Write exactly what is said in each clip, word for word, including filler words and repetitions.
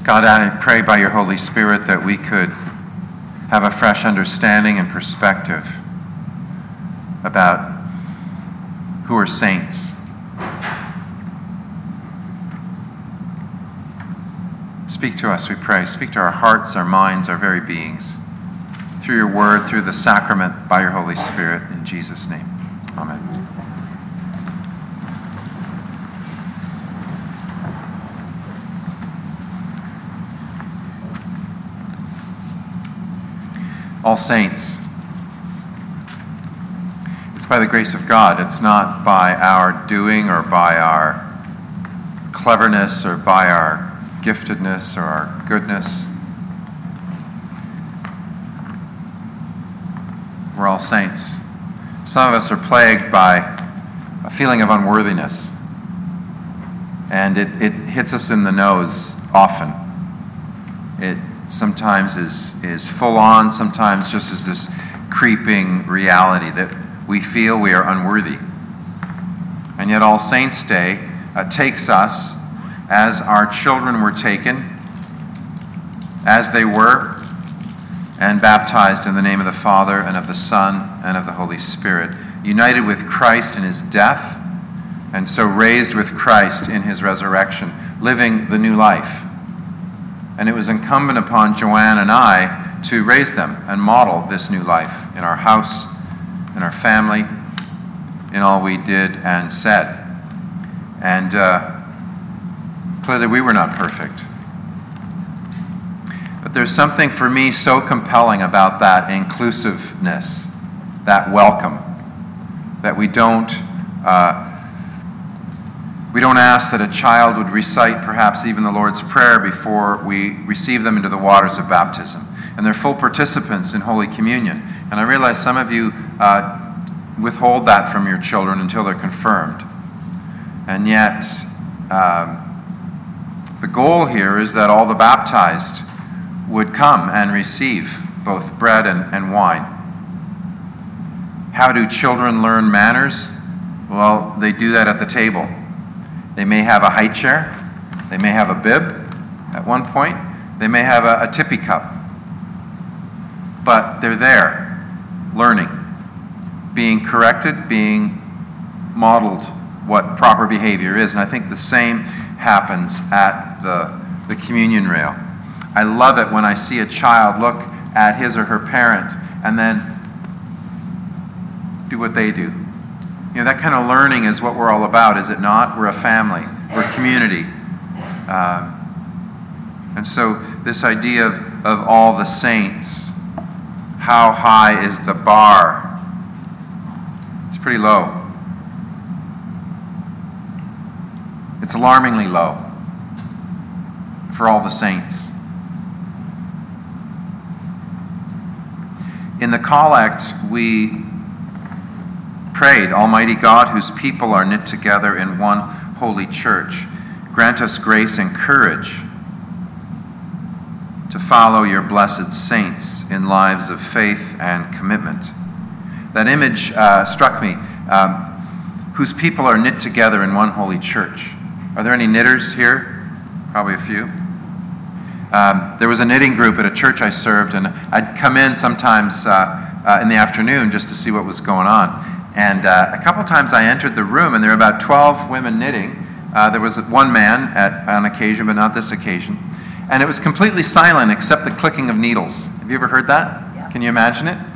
God, I pray by your Holy Spirit that we could have a fresh understanding and perspective about who are saints. Speak to us, we pray. Speak to our hearts, our minds, our very beings, through your word, through the sacrament, by your Holy Spirit, in Jesus' name. Amen. All Saints. It's by the grace of God. It's not by our doing or by our cleverness or by our giftedness or our goodness. We're all saints. Some of us are plagued by a feeling of unworthiness, and it, it hits us in the nose often. It sometimes is, is full on, sometimes just as this creeping reality that we feel we are unworthy. And yet All Saints' Day uh, takes us as our children were taken, as they were, and baptized in the name of the Father and of the Son and of the Holy Spirit, united with Christ in his death, and so raised with Christ in his resurrection, living the new life. And it was incumbent upon Joanne and I to raise them and model this new life in our house, in our family, in all we did and said. And uh, clearly we were not perfect. But there's something for me so compelling about that inclusiveness, that welcome, that we don't uh, We don't ask that a child would recite perhaps even the Lord's Prayer before we receive them into the waters of baptism. And they're full participants in Holy Communion. And I realize some of you uh, withhold that from your children until they're confirmed. And yet, um, the goal here is that all the baptized would come and receive both bread and, and wine. How do children learn manners? Well, they do that at the table. They may have a high chair. They may have a bib at one point. They may have a, a tippy cup. But they're there, learning, being corrected, being modeled what proper behavior is. And I think the same happens at the, the communion rail. I love it when I see a child look at his or her parent and then do what they do. You know, that kind of learning is what we're all about, is it not? We're a family. We're a community. Um, and so this idea of, of all the saints, how high is the bar? It's pretty low. It's alarmingly low for all the saints. In the collect, we prayed, Almighty God, whose people are knit together in one holy church, grant us grace and courage to follow your blessed saints in lives of faith and commitment. That image uh, struck me. Um, whose people are knit together in one holy church. Are there any knitters here? Probably a few. Um, there was a knitting group at a church I served, and I'd come in sometimes uh, uh, in the afternoon just to see what was going on. And uh, a couple times I entered the room, and there were about twelve women knitting. Uh, there was one man at on occasion, but not this occasion. And it was completely silent except the clicking of needles. Have you ever heard that? Yeah. Can you imagine it?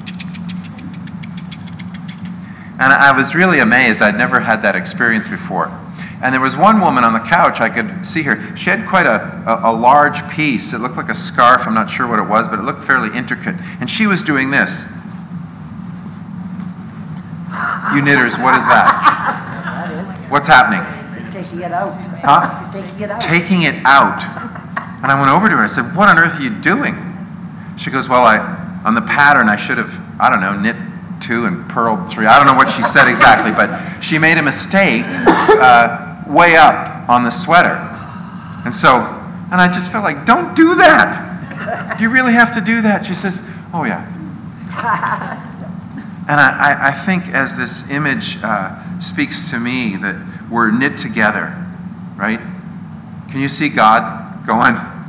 And I was really amazed. I'd never had that experience before. And there was one woman on the couch, I could see her. She had quite a, a, a large piece. It looked like a scarf. I'm not sure what it was, but it looked fairly intricate. And she was doing this. You knitters, what is that? That is. What's happening? Taking it out. Huh? Taking it out. Taking it out. And I went over to her and I said, what on earth are you doing? She goes, well, I on the pattern I should have, I don't know, knit two and purled three. I don't know what she said exactly, but she made a mistake uh, way up on the sweater. And so, and I just felt like, don't do that. Do you really have to do that? She says, oh yeah. And I, I think as this image uh, speaks to me that we're knit together, right? Can you see God going,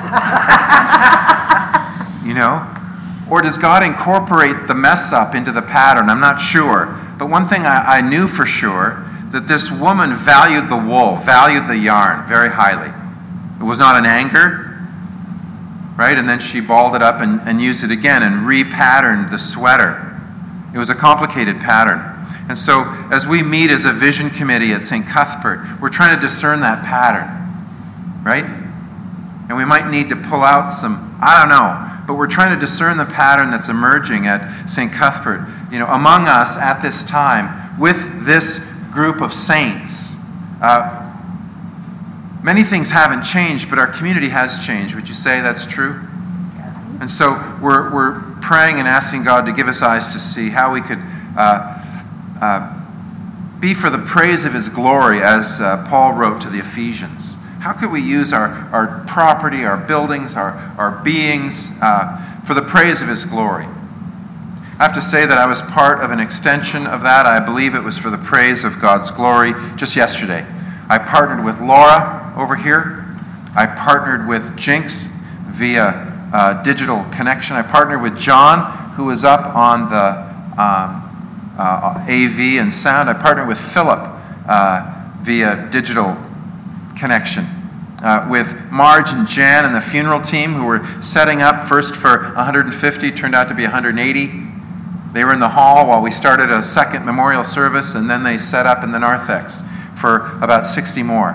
You know? Or does God incorporate the mess up into the pattern? I'm not sure. But one thing I, I knew for sure, that this woman valued the wool, valued the yarn very highly. It was not an anger, right? And then she balled it up and, and used it again and repatterned the sweater. It was a complicated pattern. And so as we meet as a vision committee at Saint Cuthbert, we're trying to discern that pattern, right? And we might need to pull out some, I don't know, but we're trying to discern the pattern that's emerging at Saint Cuthbert, you know, among us at this time with this group of saints. Uh, many things haven't changed, but our community has changed. Would you say that's true? And so we're, we're praying and asking God to give us eyes to see how we could uh, uh, be for the praise of his glory, as uh, Paul wrote to the Ephesians. How could we use our, our property, our buildings, our, our beings uh, for the praise of his glory? I have to say that I was part of an extension of that. I believe it was for the praise of God's glory just yesterday. I partnered with Laura over here. I partnered with Jinx via uh, digital connection. I partnered with John, who was up on the um, uh, A V and sound. I partnered with Philip uh, via digital connection. Uh, with Marge and Jan and the funeral team, who were setting up first for one hundred fifty, turned out to be one hundred eighty. They were in the hall while we started a second memorial service, and then they set up in the narthex for about sixty more.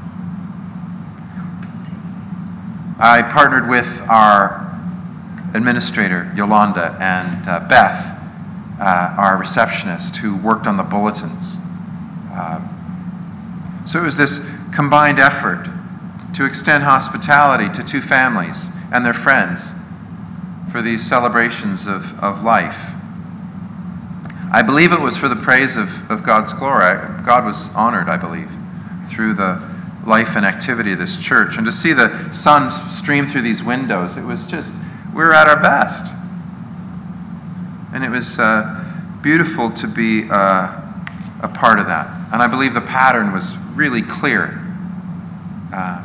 I partnered with our administrator, Yolanda, and uh, Beth, uh, our receptionist, who worked on the bulletins. Uh, so it was this combined effort to extend hospitality to two families and their friends for these celebrations of, of life. I believe it was for the praise of, of God's glory. I, God was honored, I believe, through the life and activity of this church. And to see the sun stream through these windows, it was just, we were at our best. And it was uh, beautiful to be uh, a part of that. And I believe the pattern was really clear. Uh,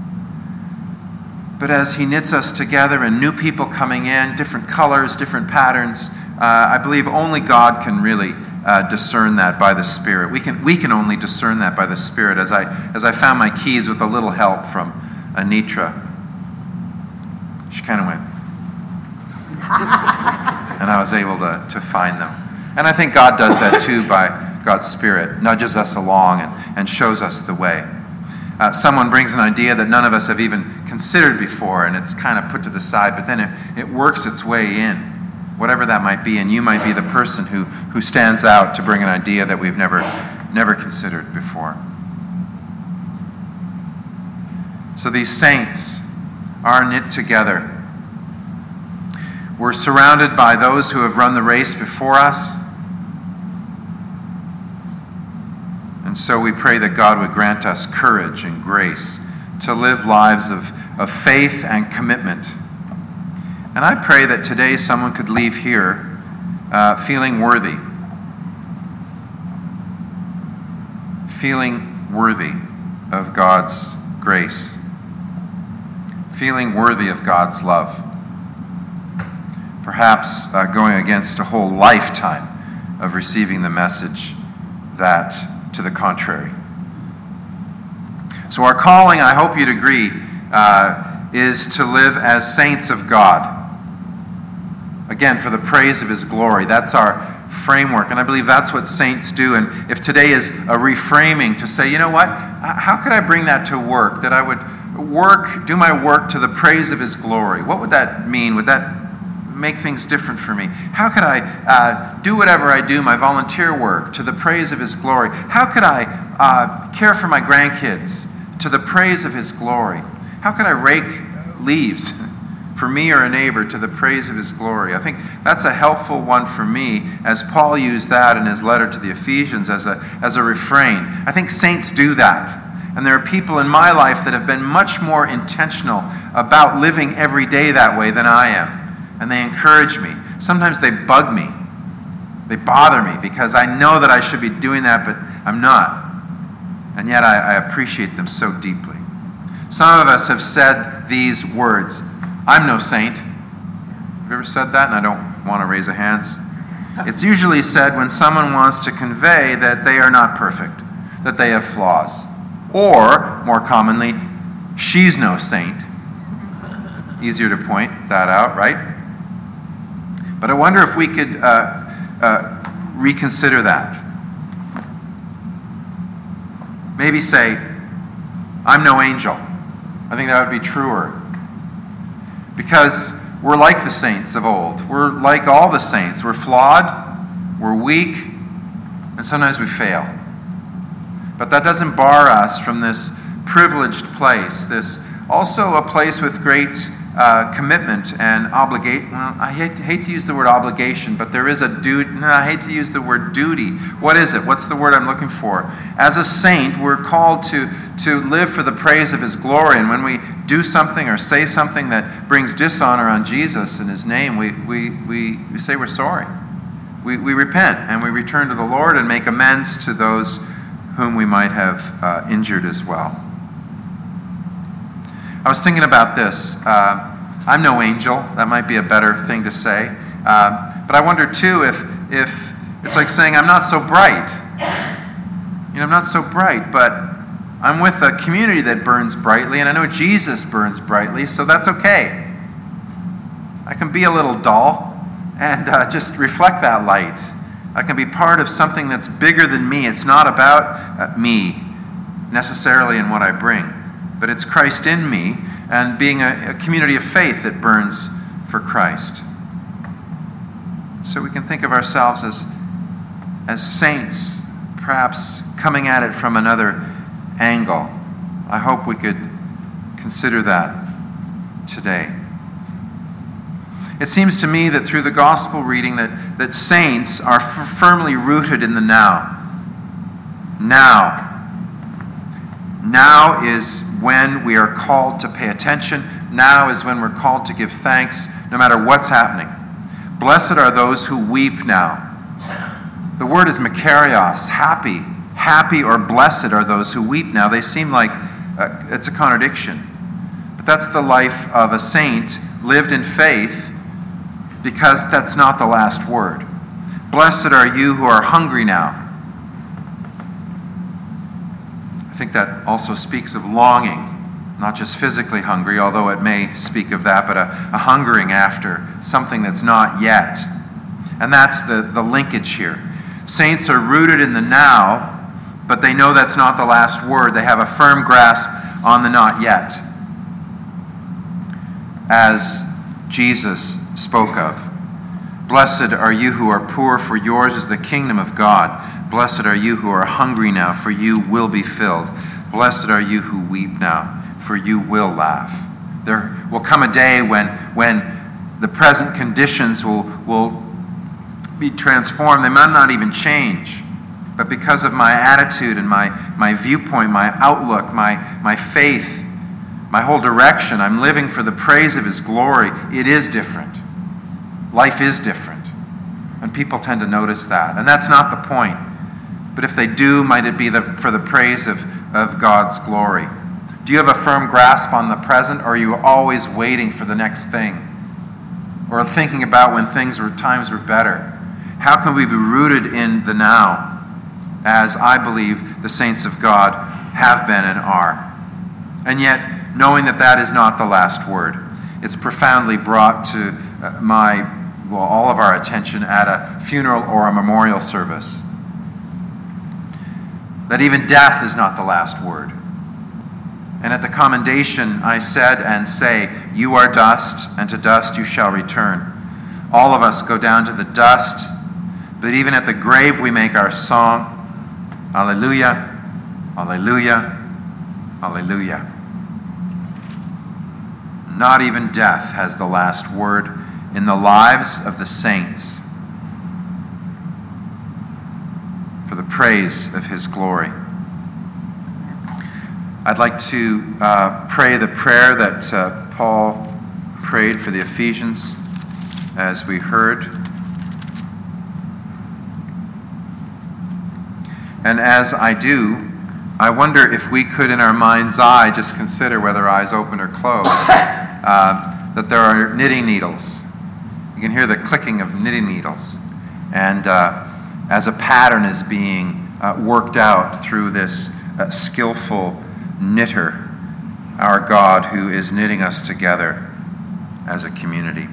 but as he knits us together and new people coming in, different colors, different patterns, uh, I believe only God can really uh, discern that by the Spirit. We can we can only discern that by the Spirit. As I as I found my keys with a little help from Anitra, she kind of went, and I was able to to find them. And I think God does that too by God's Spirit, nudges us along and, and shows us the way. Uh, someone brings an idea that none of us have even considered before, and it's kind of put to the side, but then it, it works its way in, whatever that might be, and you might be the person who, who stands out to bring an idea that we've never, never considered before. So these saints are knit together. We're surrounded by those who have run the race before us. And so we pray that God would grant us courage and grace to live lives of, of faith and commitment. And I pray that today someone could leave here uh, feeling worthy. Feeling worthy of God's grace. Feeling worthy of God's love. Perhaps uh, going against a whole lifetime of receiving the message that to the contrary. So our calling, I hope you'd agree, uh, is to live as saints of God. Again, for the praise of his glory. That's our framework, and I believe that's what saints do. And if today is a reframing to say, you know what, how could I bring that to work? That I would work, do my work to the praise of his glory. What would that mean? Would that make things different for me? How could I uh, do whatever I do, my volunteer work, to the praise of his glory? How could I uh, care for my grandkids to the praise of his glory? How could I rake leaves for me or a neighbor to the praise of his glory? I think that's a helpful one for me, as Paul used that in his letter to the Ephesians as a, as a refrain. I think saints do that. And there are people in my life that have been much more intentional about living every day that way than I am. And they encourage me. Sometimes they bug me. They bother me because I know that I should be doing that, but I'm not. And yet I, I appreciate them so deeply. Some of us have said said these words. I'm no saint. Have you ever said that? And I don't want to raise a hands. It's usually said when someone wants to convey that they are not perfect, that they have flaws. Or, more commonly, she's no saint. Easier to point that out, right? But I wonder if we could uh, uh, reconsider that. Maybe say, I'm no angel. I think that would be truer. Because we're like the saints of old. We're like all the saints. We're flawed, we're weak, and sometimes we fail. But that doesn't bar us from this privileged place, this also a place with great uh, commitment and obligation. Well, I hate, hate to use the word obligation, but there is a duty. No, I hate to use the word duty. What is it? What's the word I'm looking for? As a saint, we're called to, to live for the praise of His glory. And when we do something or say something that brings dishonor on Jesus and His name, we, we, we, we say we're sorry. We, we repent and we return to the Lord and make amends to those whom we might have uh, injured as well. I was thinking about this. Uh, I'm no angel. That might be a better thing to say. Uh, but I wonder too if if it's like saying I'm not so bright. You know, I'm not so bright, but I'm with a community that burns brightly, and I know Jesus burns brightly, so that's okay. I can be a little dull and uh, just reflect that light. I can be part of something that's bigger than me. It's not about uh, me necessarily in what I bring, but it's Christ in me and being a, a community of faith that burns for Christ. So we can think of ourselves as, as saints, perhaps coming at it from another angle. I hope we could consider that today. It seems to me that through the gospel reading that, that saints are f- firmly rooted in the now. Now. Now is when we are called to pay attention. Now is when we're called to give thanks no matter what's happening. Blessed are those who weep now. The word is makarios, happy. Happy or blessed are those who weep now. They seem like uh, it's a contradiction. But that's the life of a saint lived in faith, because that's not the last word. Blessed are you who are hungry now. I think that also speaks of longing, not just physically hungry, although it may speak of that, but a, a hungering after something that's not yet. And that's the, the linkage here. Saints are rooted in the now, but they know that's not the last word. They have a firm grasp on the not yet, as Jesus spoke of. Blessed are you who are poor, for yours is the kingdom of God. Blessed are you who are hungry now, for you will be filled. Blessed are you who weep now, for you will laugh. There will come a day when, when the present conditions will, will be transformed. They might not even change. But because of my attitude and my, my viewpoint, my outlook, my, my faith, my whole direction, I'm living for the praise of His glory. It is different. Life is different. And people tend to notice that. And that's not the point. But if they do, might it be the, for the praise of, of God's glory? Do you have a firm grasp on the present, or are you always waiting for the next thing? Or thinking about when things were, times were better? How can we be rooted in the now, as I believe the saints of God have been and are? And yet, knowing that that is not the last word, it's profoundly brought to my, well, all of our attention at a funeral or a memorial service. That even death is not the last word. And at the commendation I said and say, you are dust, and to dust you shall return. All of us go down to the dust, but even at the grave we make our song. Alleluia, alleluia, alleluia. Not even death has the last word in the lives of the saints, for the praise of His glory. I'd like to uh, pray the prayer that uh, Paul prayed for the Ephesians, as we heard. And as I do, I wonder if we could, in our mind's eye, just consider, whether eyes open or closed, uh, that there are knitting needles. You can hear the clicking of knitting needles. And uh, as a pattern is being uh, worked out through this uh, skillful knitter, our God, who is knitting us together as a community.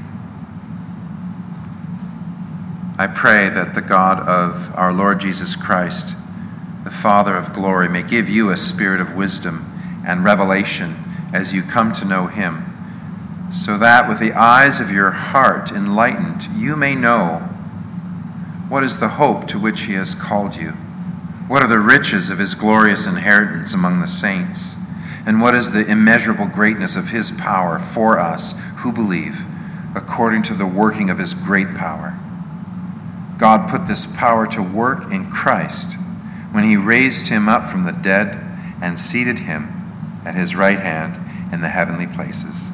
I pray that the God of our Lord Jesus Christ, the Father of glory, may give you a spirit of wisdom and revelation as you come to know him, so that with the eyes of your heart enlightened, you may know what is the hope to which he has called you, what are the riches of his glorious inheritance among the saints, and what is the immeasurable greatness of his power for us who believe, according to the working of his great power. God put this power to work in Christ when he raised him up from the dead and seated him at his right hand in the heavenly places,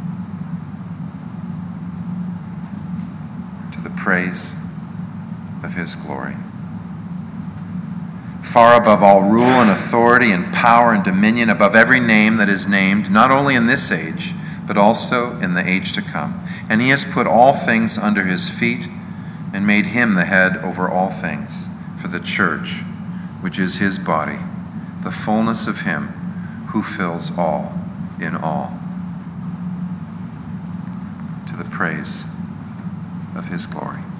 to the praise of his glory. Far above all rule and authority and power and dominion, above every name that is named, not only in this age, but also in the age to come. And he has put all things under his feet and made him the head over all things for the church, which is his body, the fullness of him who fills all in all, to the praise of his glory.